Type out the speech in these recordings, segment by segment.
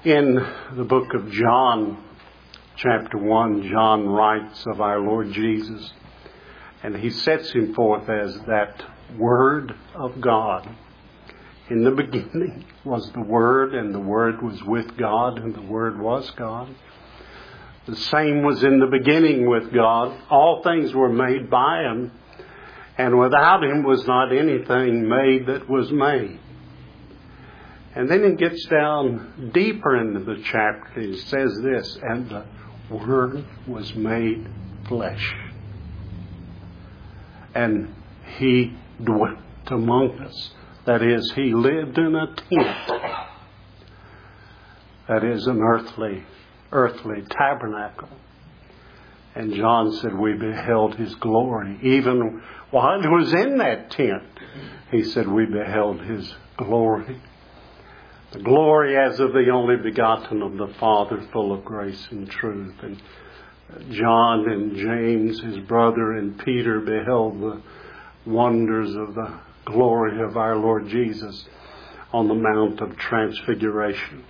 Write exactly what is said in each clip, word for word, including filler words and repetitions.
In the book of John, chapter one, John writes of our Lord Jesus, and he sets him forth as that Word of God. In the beginning was the Word, and the Word was with God, and the Word was God. The same was in the beginning with God. All things were made by Him, and without Him was not anything made that was made. And then it gets down deeper into the chapter. It says this, and the Word was made flesh. And He dwelt among us. That is, He lived in a tent. That is an earthly, earthly tabernacle. And John said we beheld His glory. Even while He was in that tent, he said we beheld His glory. The glory as of the only begotten of the Father, full of grace and truth. And John and James, his brother, and Peter beheld the wonders of the glory of our Lord Jesus on the Mount of Transfiguration.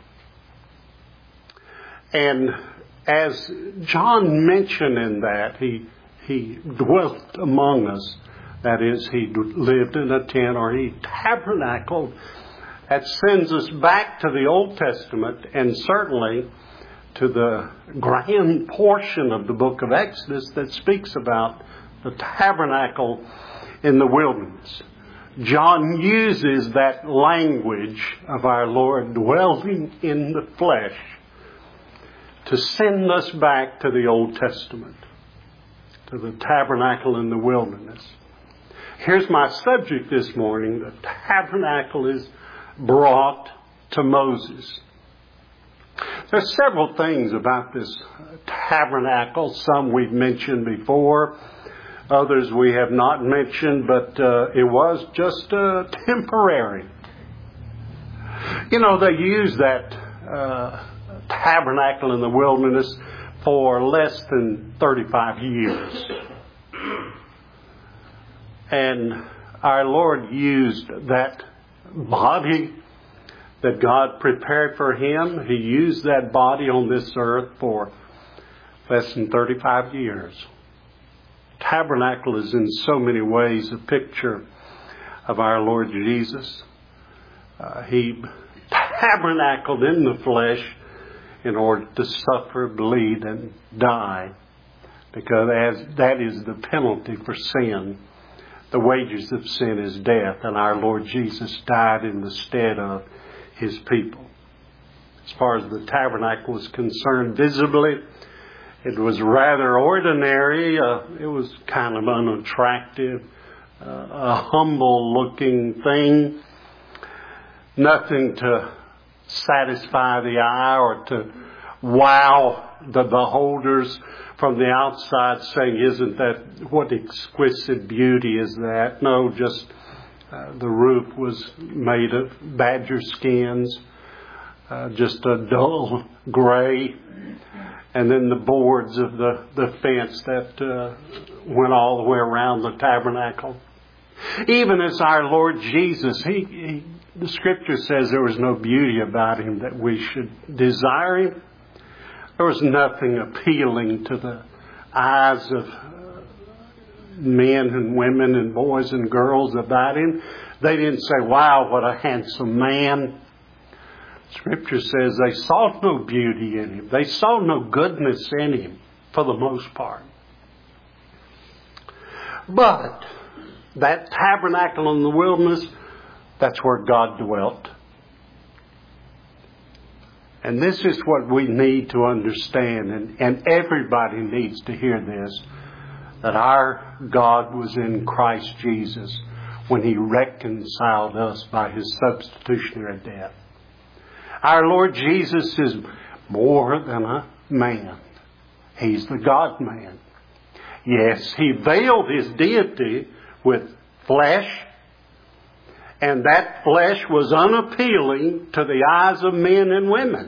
And as John mentioned in that, he, he dwelt among us. That is, He lived in a tent, or He tabernacled. That sends us back to the Old Testament, and certainly to the grand portion of the book of Exodus that speaks about the tabernacle in the wilderness. John uses that language of our Lord dwelling in the flesh to send us back to the Old Testament, to the tabernacle in the wilderness. Here's my subject this morning. The tabernacle is brought to Moses. There's several things about this tabernacle. Some we've mentioned before. Others we have not mentioned, but uh, it was just uh, temporary. You know, they used that uh, tabernacle in the wilderness for less than thirty-five years. And our Lord used that body that God prepared for Him. He used that body on this earth for less than thirty-five years. Tabernacle is in so many ways a picture of our Lord Jesus. Uh, he tabernacled in the flesh in order to suffer, bleed, and die, because as that is the penalty for sin. The wages of sin is death, and our Lord Jesus died in the stead of His people. As far as the tabernacle was concerned, visibly, it was rather ordinary. Uh, it was kind of unattractive, uh, a humble-looking thing. Nothing to satisfy the eye or to wow the beholders from the outside, saying, isn't that, what exquisite beauty is that? No, just uh, the roof was made of badger skins, uh, just a dull gray, and then the boards of the, the fence that uh, went all the way around the tabernacle. Even as our Lord Jesus, he, he the Scripture says there was no beauty about Him that we should desire Him. There was nothing appealing to the eyes of men and women and boys and girls about Him. They didn't say, wow, what a handsome man. Scripture says they saw no beauty in Him. They saw no goodness in Him for the most part. But that tabernacle in the wilderness, that's where God dwelt. And this is what we need to understand, and, and everybody needs to hear this, that our God was in Christ Jesus when He reconciled us by His substitutionary death. Our Lord Jesus is more than a man. He's the God-man. Yes, He veiled His deity with flesh, and that flesh was unappealing to the eyes of men and women.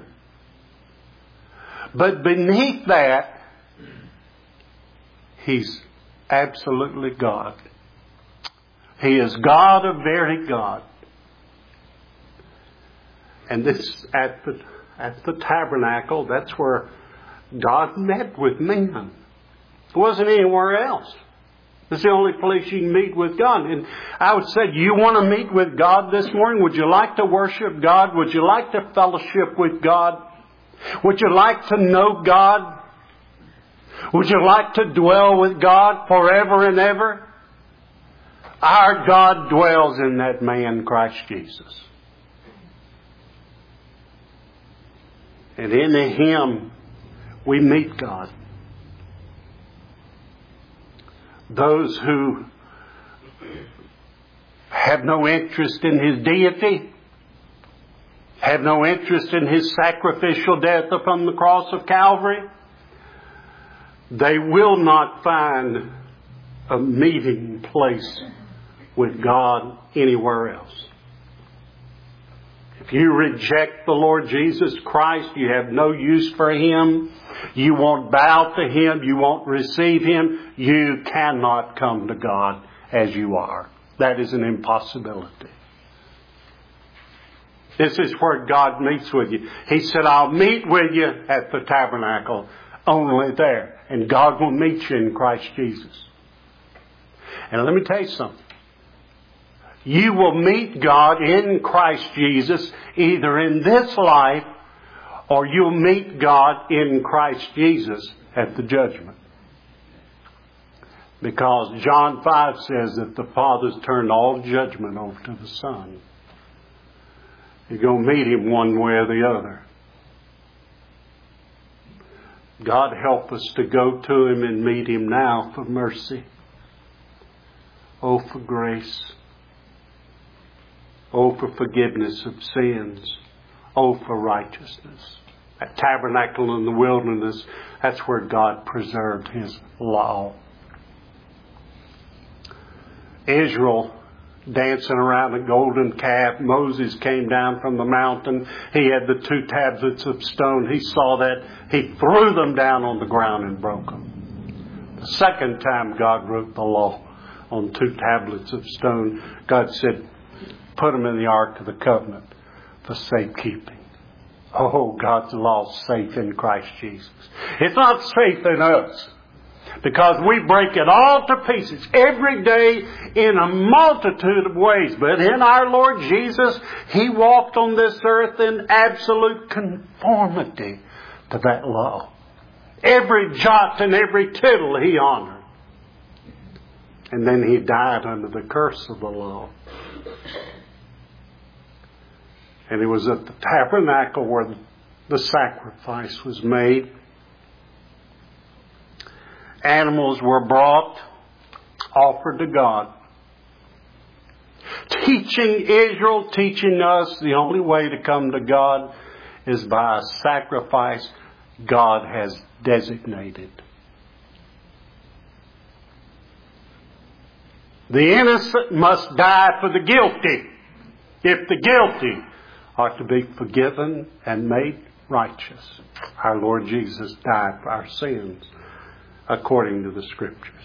But beneath that, He's absolutely God. He is God, a very God. And this, at the at the tabernacle, that's where God met with men. It wasn't anywhere else. It's the only place you can meet with God. And I would say, do you want to meet with God this morning? Would you like to worship God? Would you like to fellowship with God? Would you like to know God? Would you like to dwell with God forever and ever? Our God dwells in that man, Christ Jesus. And in Him, we meet God. Those who have no interest in His deity, have no interest in His sacrificial death upon the cross of Calvary, they will not find a meeting place with God anywhere else. If you reject the Lord Jesus Christ, you have no use for Him, you won't bow to Him, you won't receive Him, you cannot come to God as you are. That is an impossibility. This is where God meets with you. He said, I'll meet with you at the tabernacle, only there. And God will meet you in Christ Jesus. And let me tell you something. You will meet God in Christ Jesus either in this life or you'll meet God in Christ Jesus at the judgment. Because John five says that the Father's turned all judgment over to the Son. You're going to meet Him one way or the other. God help us to go to Him and meet Him now for mercy. Oh, for grace. Oh, for forgiveness of sins. Oh, for righteousness. That tabernacle in the wilderness, that's where God preserved His law. Israel dancing around a golden calf. Moses came down from the mountain. He had the two tablets of stone. He saw that. He threw them down on the ground and broke them. The second time God wrote the law on two tablets of stone, God said, put them in the Ark of the Covenant for safekeeping. Oh, God's law is safe in Christ Jesus. It's not safe in us because we break it all to pieces every day in a multitude of ways. But in our Lord Jesus, He walked on this earth in absolute conformity to that law. Every jot and every tittle He honored. And then He died under the curse of the law. And it was at the tabernacle where the sacrifice was made. Animals were brought, offered to God. Teaching Israel, teaching us the only way to come to God is by a sacrifice God has designated. The innocent must die for the guilty, if the guilty are to be forgiven and made righteous. Our Lord Jesus died for our sins according to the Scriptures.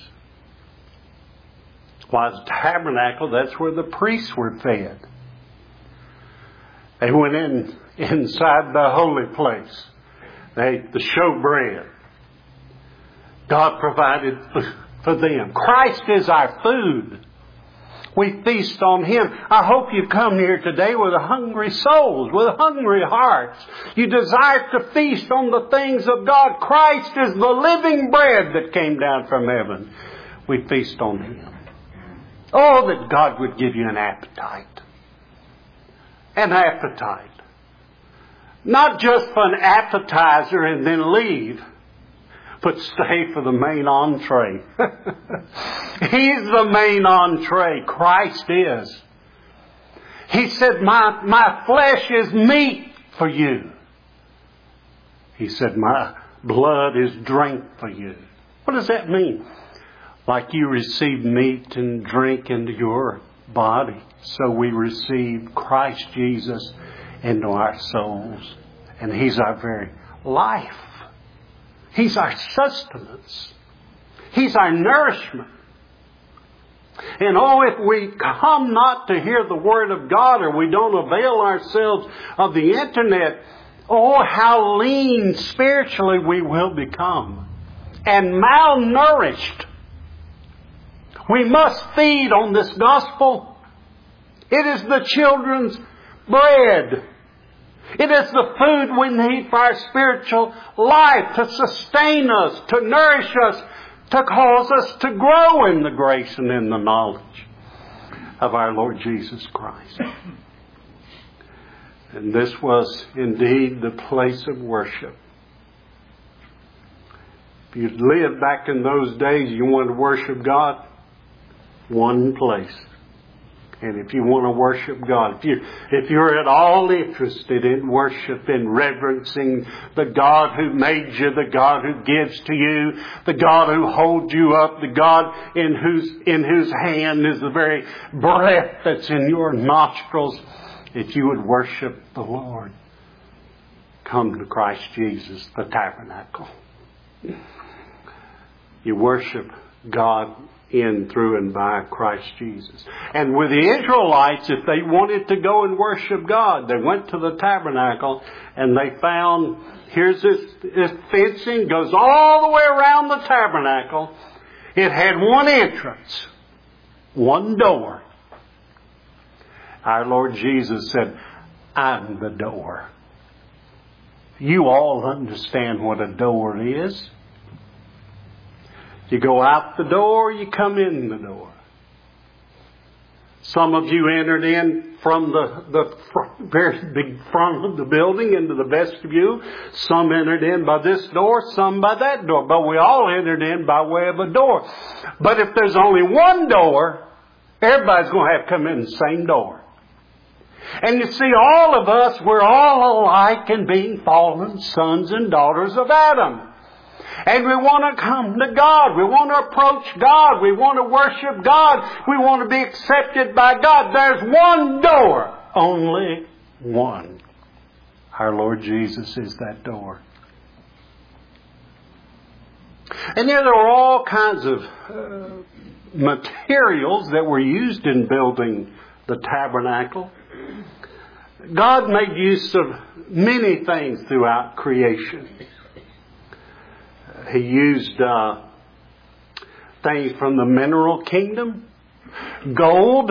While the tabernacle, that's where the priests were fed. They went in inside the holy place. They ate the showbread. God provided for them. Christ is our food. We feast on Him. I hope you come here today with a hungry souls, with hungry hearts. You desire to feast on the things of God. Christ is the living bread that came down from heaven. We feast on Him. Oh, that God would give you an appetite. An appetite. Not just for an appetizer and then leave, but stay for the main entree. He's the main entree. Christ is. He said, my, my flesh is meat for you. He said, my blood is drink for you. What does that mean? Like you receive meat and drink into your body, so we receive Christ Jesus into our souls. And He's our very life. He's our sustenance. He's our nourishment. And oh, if we come not to hear the Word of God, or we don't avail ourselves of the internet, Oh, how lean spiritually we will become. And malnourished. We must feed on this gospel. It is the children's bread. It is the food we need for our spiritual life, to sustain us, to nourish us, to cause us to grow in the grace and in the knowledge of our Lord Jesus Christ. And this was indeed the place of worship. If you lived back in those days, you wanted to worship God, one place. And if you want to worship God, if, you, if you're at all interested in worship, in reverencing the God who made you, the God who gives to you, the God who holds you up, the God in whose, in whose hand is the very breath that's in your nostrils, if you would worship the Lord, come to Christ Jesus, the tabernacle. You worship God in, through, and by Christ Jesus. And with the Israelites, if they wanted to go and worship God, they went to the tabernacle and they found, here's this, this fencing, goes all the way around the tabernacle. It had one entrance, one door. Our Lord Jesus said, I'm the door. You all understand what a door is. You go out the door, you come in the door. Some of you entered in from the, the front, very big front of the building into the vestibule. Some entered in by this door, some by that door. But we all entered in by way of a door. But if there's only one door, everybody's going to have to come in the same door. And you see, all of us, we're all alike in being fallen sons and daughters of Adam. And we want to come to God. We want to approach God. We want to worship God. We want to be accepted by God. There's one door. Only one. Our Lord Jesus is that door. And there were all kinds of uh, materials that were used in building the tabernacle. God made use of many things throughout creation. He used uh, things from the mineral kingdom. Gold.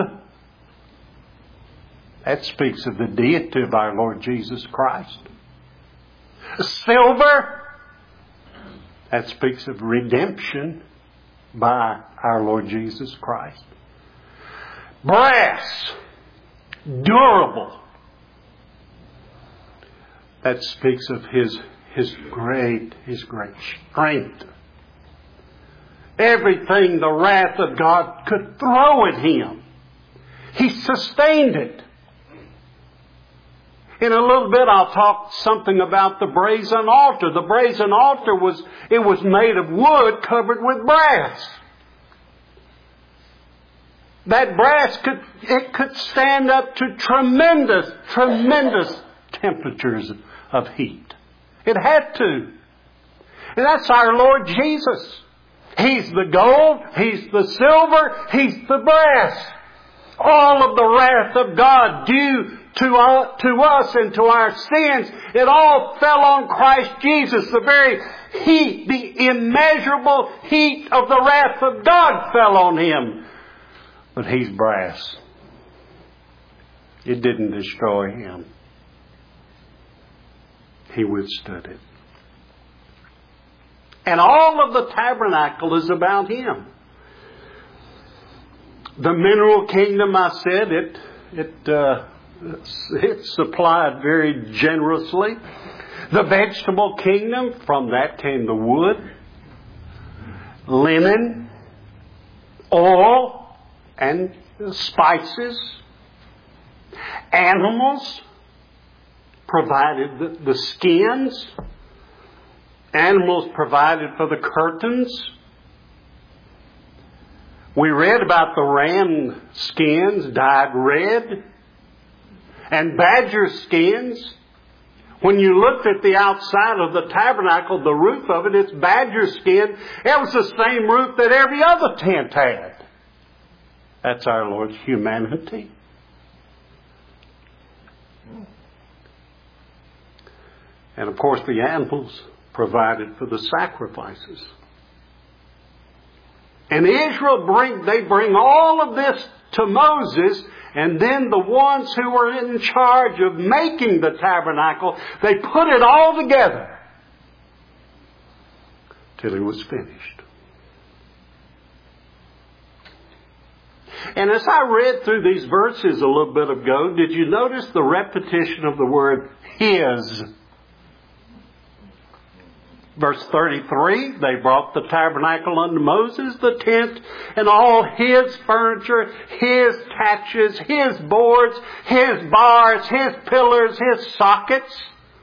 That speaks of the deity of our Lord Jesus Christ. Silver. That speaks of redemption by our Lord Jesus Christ. Brass. Durable. That speaks of His His great, His great strength. Everything the wrath of God could throw at Him, He sustained it. In a little bit I'll talk something about the brazen altar. The brazen altar was, it was made of wood covered with brass. That brass could, it could stand up to tremendous, tremendous temperatures of heat. It had to. And that's our Lord Jesus. He's the gold, He's the silver, He's the brass. All of the wrath of God due to, uh, to us and to our sins, it all fell on Christ Jesus. The very heat, the immeasurable heat of the wrath of God fell on Him. But He's brass. It didn't destroy Him. He withstood it. And all of the tabernacle is about Him. The mineral kingdom, I said, it it uh, it supplied very generously. The vegetable kingdom, from that came the wood, linen, oil, and spices. Animals provided the, the skins. Animals provided for the curtains. We read about the ram skins dyed red and badger skins. When you looked at the outside of the tabernacle, the roof of it, it's badger skin. It was the same roof that every other tent had. That's our Lord's humanity. And of course the animals provided for the sacrifices. And Israel bring, they bring all of this to Moses, and then the ones who were in charge of making the tabernacle, they put it all together till it was finished. And as I read through these verses a little bit ago, did you notice the repetition of the word His? Verse thirty-three, they brought the tabernacle unto Moses, the tent, and all his furniture, his taches, his boards, his bars, his pillars, his sockets.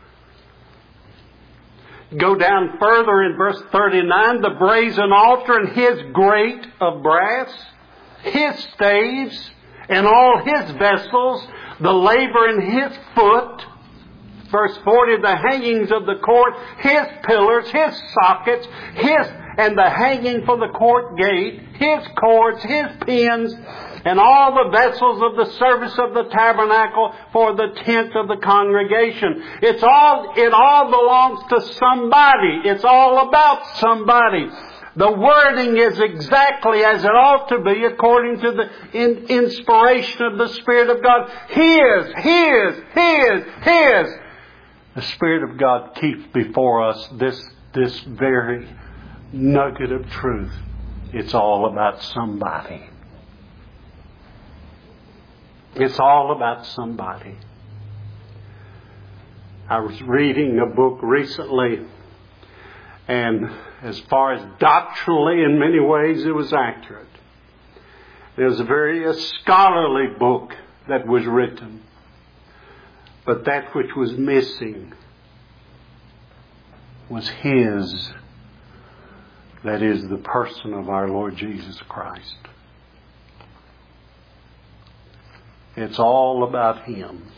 Go down further in verse thirty-nine, the brazen altar and his grate of brass, his staves, and all his vessels, the laver in his foot. Verse forty, the hangings of the court, his pillars, his sockets, his, and the hanging for the court gate, his cords, his pins, and all the vessels of the service of the tabernacle for the tent of the congregation. It's all, it all belongs to somebody. It's all about somebody. The wording is exactly as it ought to be according to the in, inspiration of the Spirit of God. His, His, His, His. The Spirit of God keeps before us this, this very nugget of truth. It's all about somebody. It's all about somebody. I was reading a book recently, and as far as doctrinally, in many ways, it was accurate. It was a very a scholarly book that was written. But that which was missing was His. That is the person of our Lord Jesus Christ. It's all about Him.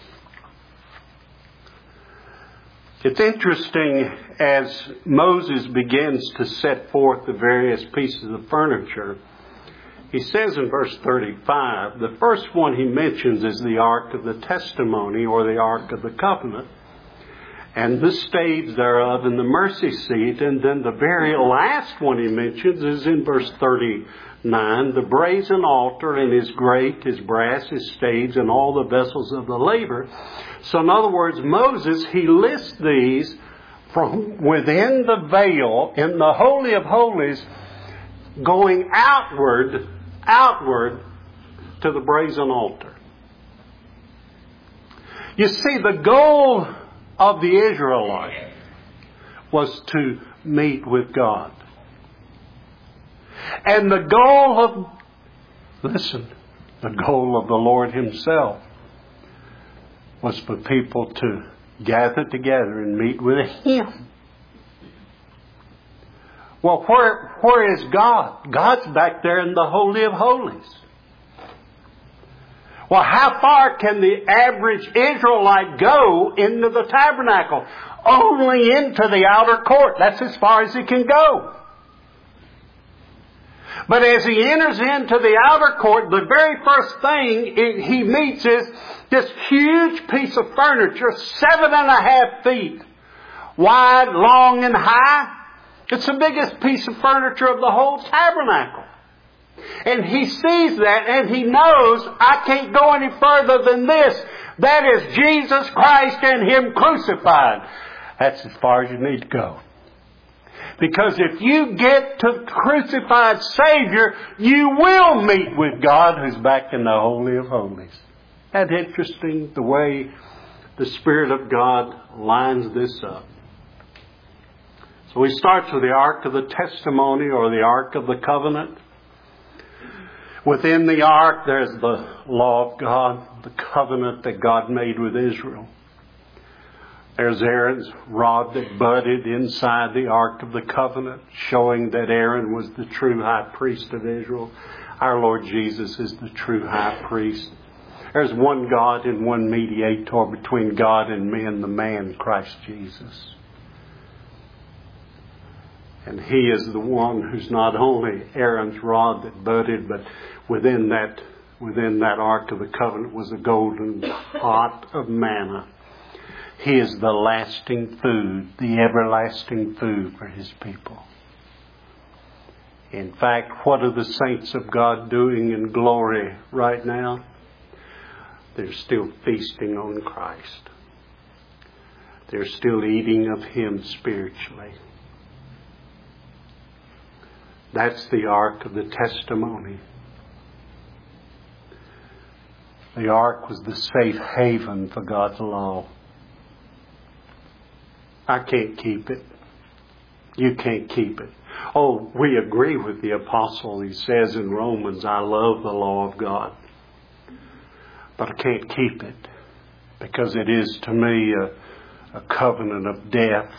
It's interesting as Moses begins to set forth the various pieces of furniture. He says in verse thirty-five, the first one he mentions is the Ark of the Testimony, or the Ark of the Covenant, and the staves thereof and the mercy seat. And then the very last one he mentions is in verse thirty-nine, the brazen altar and his grate, his brass, his staves, and all the vessels of the laver. So in other words, Moses, he lists these from within the veil in the Holy of Holies, going outward, outward to the brazen altar. You see, the goal of the Israelite was to meet with God. And the goal of, listen, the goal of the Lord Himself was for people to gather together and meet with Him. Well, where, where is God? God's back there in the Holy of Holies. Well, how far can the average Israelite go into the tabernacle? Only into the outer court. That's as far as he can go. But as he enters into the outer court, the very first thing he meets is this huge piece of furniture, seven and a half feet wide, long, and high. It's the biggest piece of furniture of the whole tabernacle. And he sees that and he knows, I can't go any further than this. That is Jesus Christ and Him crucified. That's as far as you need to go. Because if you get to the crucified Savior, you will meet with God who's back in the Holy of Holies. That's interesting, the way the Spirit of God lines this up. So he starts with the Ark of the Testimony, or the Ark of the Covenant. Within the Ark, there's the law of God, the covenant that God made with Israel. There's Aaron's rod that budded inside the Ark of the Covenant, showing that Aaron was the true high priest of Israel. Our Lord Jesus is the true high priest. There's one God and one mediator between God and men, the man Christ Jesus. And He is the one who's not only Aaron's rod that budded, but within that within that Ark of the Covenant was a golden pot of manna. He is the lasting food, the everlasting food for His people. In fact, what are the saints of God doing in glory right now? They're still feasting on Christ. They're still eating of Him spiritually. That's the ark of the testimony. The ark was the safe haven for God's law. I can't keep it. You can't keep it. Oh, we agree with the apostle. He says in Romans, I love the law of God. But I can't keep it because it is to me a, a covenant of death,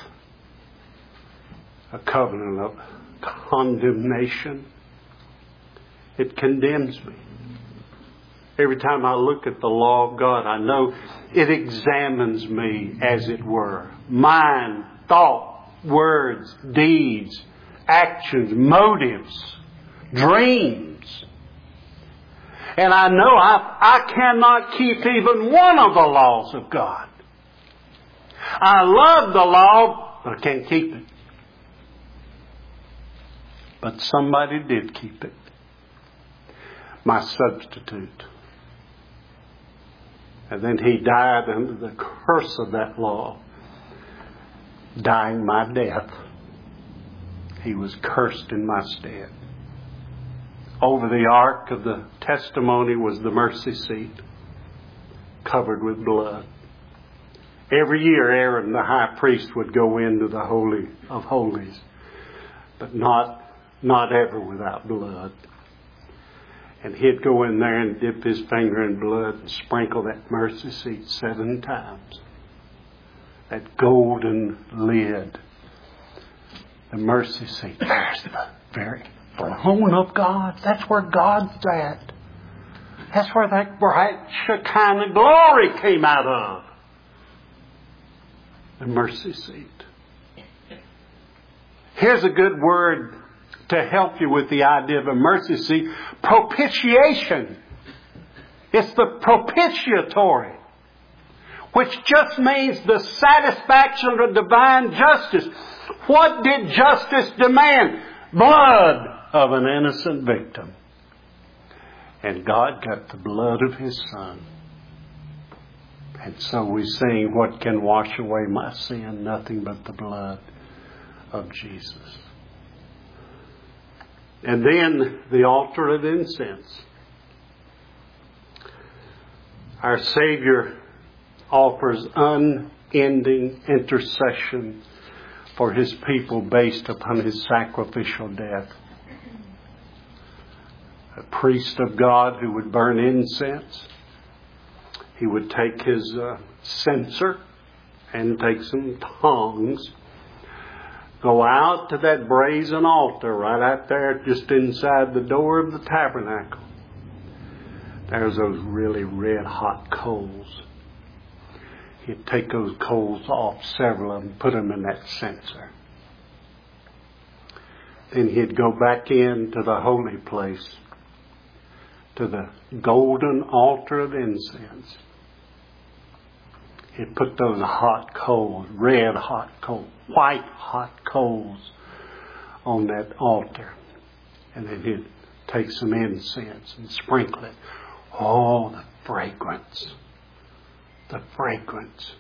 a covenant of condemnation. It condemns me. Every time I look at the law of God, I know it examines me, as it were. Mind, thought, words, deeds, actions, motives, dreams. And I know I, I cannot keep even one of the laws of God. I love the law, but I can't keep it. But somebody did keep it. My substitute. And then He died under the curse of that law, dying my death. He was cursed in my stead. Over the ark of the testimony was the mercy seat, covered with blood. Every year Aaron the high priest would go into the Holy of Holies, but not, not ever without blood. And he'd go in there and dip his finger in blood and sprinkle that mercy seat seven times. That golden lid. The mercy seat. There's the very throne of God. That's where God's at. That's where that bright Shekinah glory came out of. The mercy seat. Here's a good word to help you with the idea of a mercy seat. Propitiation. It's the propitiatory, which just means the satisfaction of divine justice. What did justice demand? Blood of an innocent victim. And God got the blood of His Son. And so we sing, what can wash away my sin? Nothing but the blood of Jesus. And then the altar of incense. Our Savior offers unending intercession for His people based upon His sacrificial death. A priest of God who would burn incense. He would take his uh, censer and take some tongs. Go out to that brazen altar right out there just inside the door of the tabernacle. There's those really red hot coals. He'd take those coals off, several of them, put them in that censer. Then he'd go back into the holy place, to the golden altar of incense. He'd put those hot coals, red hot coals, white hot coals on that altar. And then he'd take some incense and sprinkle it. Oh, the fragrance. The fragrance.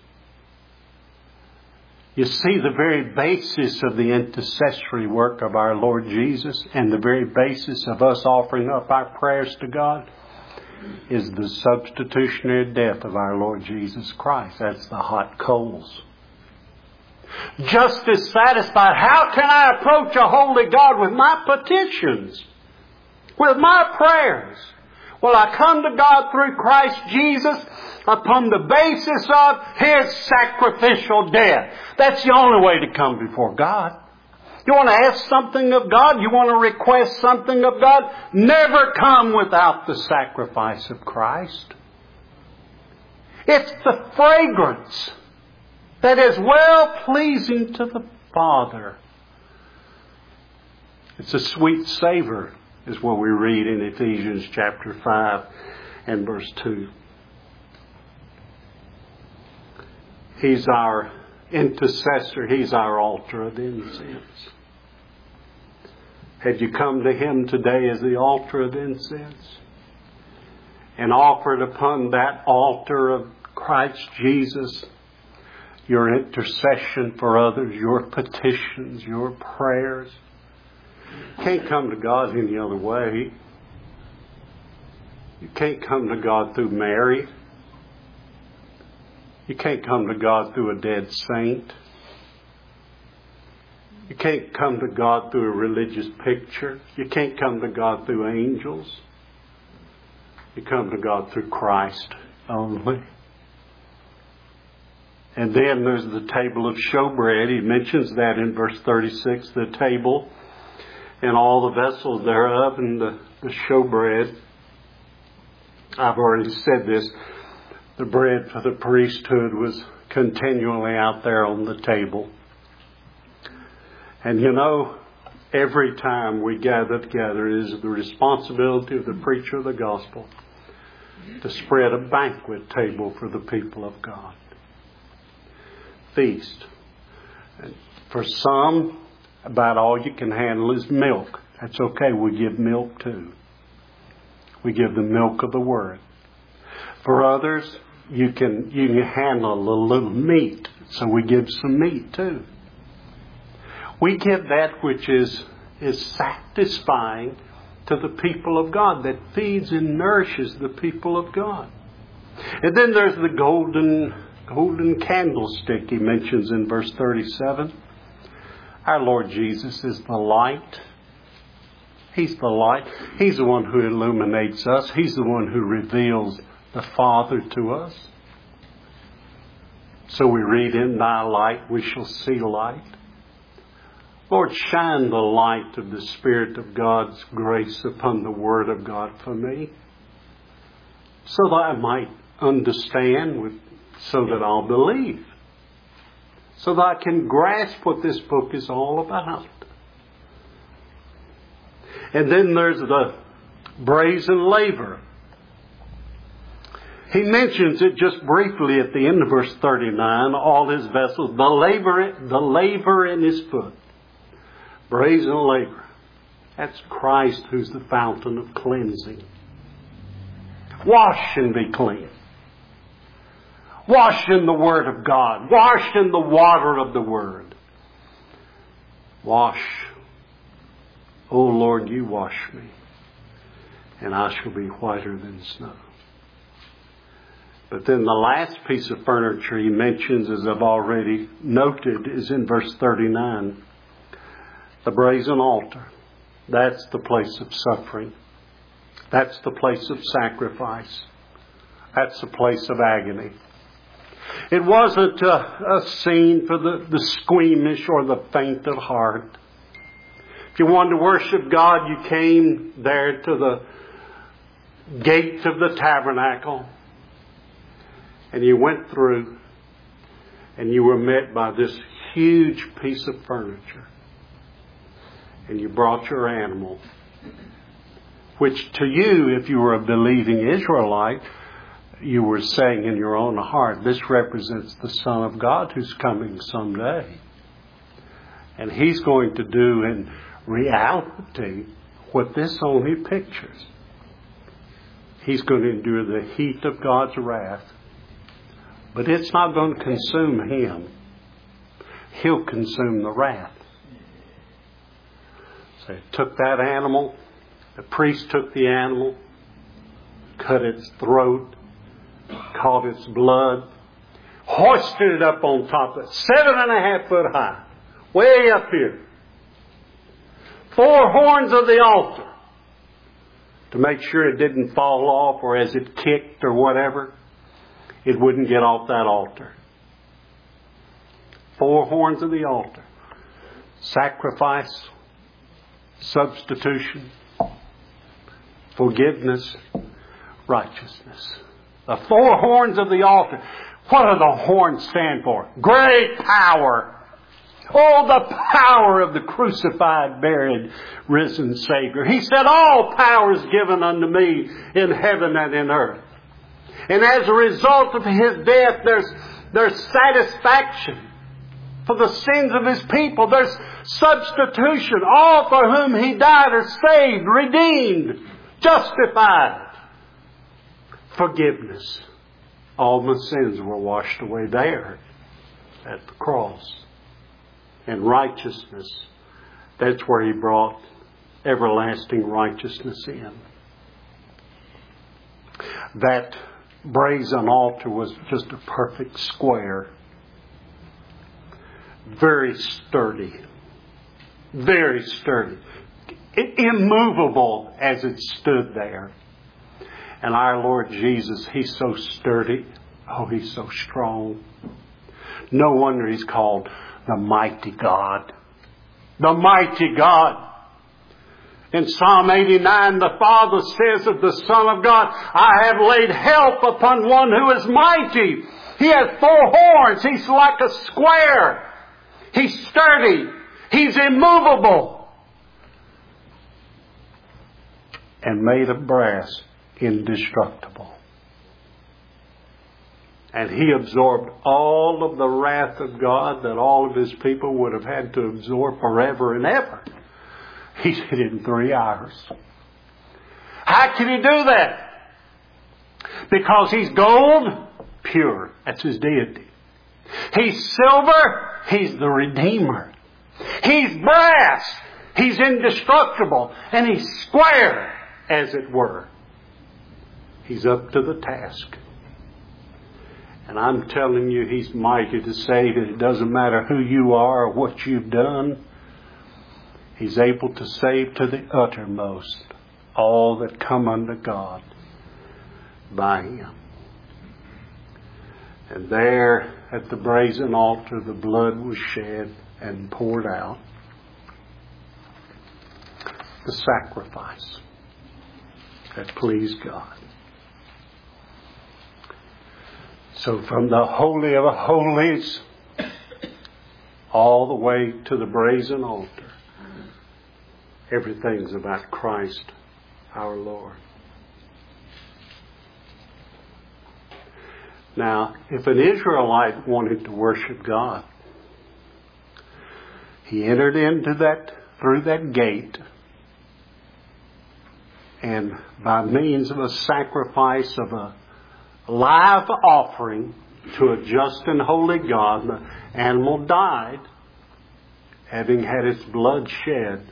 You see, the very basis of the intercessory work of our Lord Jesus and the very basis of us offering up our prayers to God is the substitutionary death of our Lord Jesus Christ. That's the hot coals. Justice satisfied. How can I approach a holy God with my petitions? With my prayers? Well, I come to God through Christ Jesus upon the basis of His sacrificial death. That's the only way to come before God. You want to ask something of God? You want to request something of God? Never come without the sacrifice of Christ. It's the fragrance that is well pleasing to the Father. It's a sweet savor, is what we read in Ephesians chapter five and verse two. He's our intercessor. He's our altar of incense. Had you come to Him today as the altar of incense and offered upon that altar of Christ Jesus your intercession for others, your petitions, your prayers? You can't come to God any other way. You can't come to God through Mary. You can't come to God through a dead saint. You can't come to God through a religious picture. You can't come to God through angels. You come to God through Christ only. And then there's the table of showbread. He mentions that in verse thirty-six, the table and all the vessels thereof and the, the showbread. I've already said this. The bread for the priesthood was continually out there on the table. And you know, every time we gather together, it is the responsibility of the preacher of the gospel to spread a banquet table for the people of God. Feast. And for some, about all you can handle is milk. That's okay. We give milk too. We give the milk of the Word. For others, you can you can handle a little meat. So we give some meat too. We give that which is, is satisfying to the people of God, that feeds and nourishes the people of God. And then there's the golden, golden candlestick he mentions in verse thirty-seven. Our Lord Jesus is the light. He's the light. He's the one who illuminates us. He's the one who reveals the Father to us. So we read, in thy light we shall see light. Lord, shine the light of the Spirit of God's grace upon the Word of God for me, so that I might understand, with, so that I'll believe, so that I can grasp what this book is all about. And then there's the brazen laver. He mentions it just briefly at the end of verse thirty-nine, all his vessels, the laver, the laver in his foot. Brazen laver. That's Christ, who's the fountain of cleansing. Wash and be clean. Wash in the Word of God. Wash in the water of the Word. Wash. O Lord, you wash me, and I shall be whiter than snow. But then the last piece of furniture he mentions, as I've already noted, is in verse thirty-nine. The brazen altar. That's the place of suffering. That's the place of sacrifice. That's the place of agony. It wasn't a, a scene for the, the squeamish or the faint of heart. If you wanted to worship God, you came there to the gates of the tabernacle, and you went through, and you were met by this huge piece of furniture. And you brought your animal, which to you, if you were a believing Israelite, you were saying in your own heart, this represents the Son of God who's coming someday. And He's going to do in reality what this only pictures. He's going to endure the heat of God's wrath. But it's not going to consume Him. He'll consume the wrath. So He took that animal. The priest took the animal, cut its throat, caught its blood, hoisted it up on top of it, seven and a half foot high, way up here. Four horns of the altar to make sure it didn't fall off, or as it kicked or whatever, it wouldn't get off that altar. Four horns of the altar. Sacrifice, substitution, forgiveness, righteousness. The four horns of the altar. What do the horns stand for? Great power. Oh, the power of the crucified, buried, risen Savior. He said, all power is given unto me in heaven and in earth. And as a result of His death, there's, There's satisfaction for the sins of His people. There's substitution. All for whom He died are saved, redeemed, justified. Forgiveness. All my sins were washed away there at the cross. And righteousness. That's where He brought everlasting righteousness in. That brazen altar was just a perfect square. Very sturdy. Very sturdy. Immovable as it stood there. And our Lord Jesus, He's so sturdy. Oh, He's so strong. No wonder He's called the mighty God. The mighty God. In Psalm eighty-nine, the Father says of the Son of God, I have laid help upon one who is mighty. He has four horns. He's like a square. He's sturdy. He's immovable. And made of brass, indestructible. And He absorbed all of the wrath of God that all of His people would have had to absorb forever and ever. He did it in three hours. How can He do that? Because He's gold, pure. That's His deity. He's silver, He's the Redeemer. He's brass, He's indestructible. And He's square, as it were. He's up to the task. And I'm telling you, He's mighty to save. It doesn't matter who you are or what you've done. He's able to save to the uttermost all that come unto God by Him. And there at the brazen altar the blood was shed and poured out. The sacrifice that pleased God. So from the Holy of Holies all the way to the brazen altar, everything's about Christ our Lord. Now, if an Israelite wanted to worship God, he entered into that, through that gate, and by means of a sacrifice of a live offering to a just and holy God, the animal died, having had its blood shed.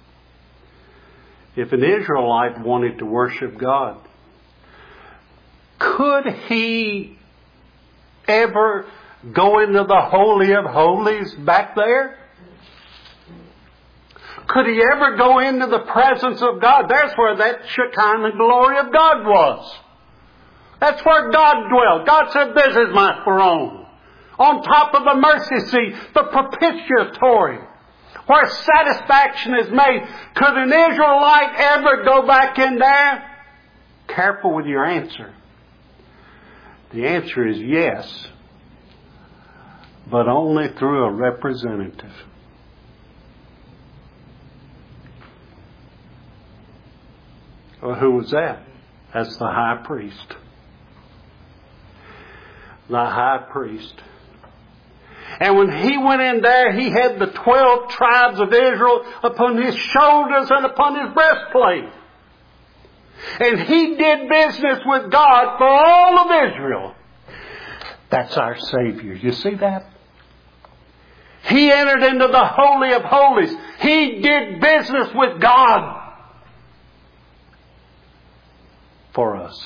If an Israelite wanted to worship God, could he ever go into the Holy of Holies back there? Could he ever go into the presence of God? There's where that Shekinah glory of God was. That's where God dwelt. God said, this is my throne. On top of the mercy seat, the propitiatory, where satisfaction is made. Could an Israelite ever go back in there? Careful with your answer. The answer is yes, but only through a representative. Well, who was that? That's the high priest. The high priest. And when he went in there, he had the twelve tribes of Israel upon his shoulders and upon his breastplate. And he did business with God for all of Israel. That's our Savior. You see that? He entered into the Holy of Holies. He did business with God for us.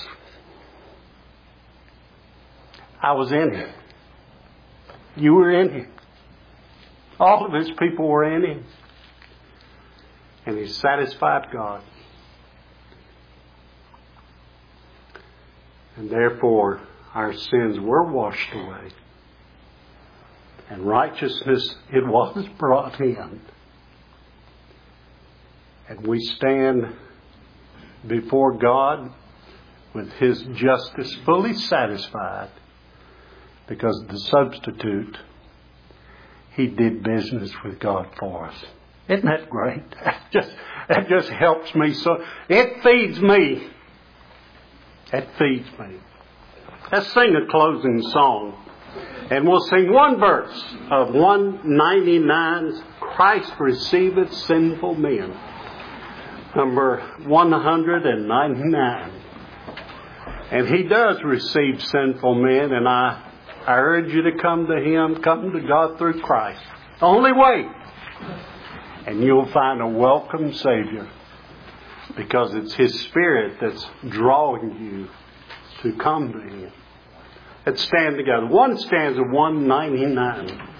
I was in Him. You were in Him. All of His people were in Him. And He satisfied God. And therefore, our sins were washed away. And righteousness, it was brought in. And we stand before God with His justice fully satisfied, because the substitute, He did business with God for us. Isn't that great? That just, that just helps me so. It feeds me. It feeds me. Let's sing a closing song. And we'll sing one verse of one ninety-nine, Christ receiveth sinful men. Number one ninety-nine. And He does receive sinful men, and I, I urge you to come to Him, come to God through Christ. Only way. And you'll find a welcome Savior, because it's His Spirit that's drawing you to come to Him. Let's stand together. One stanza, one ninety-nine.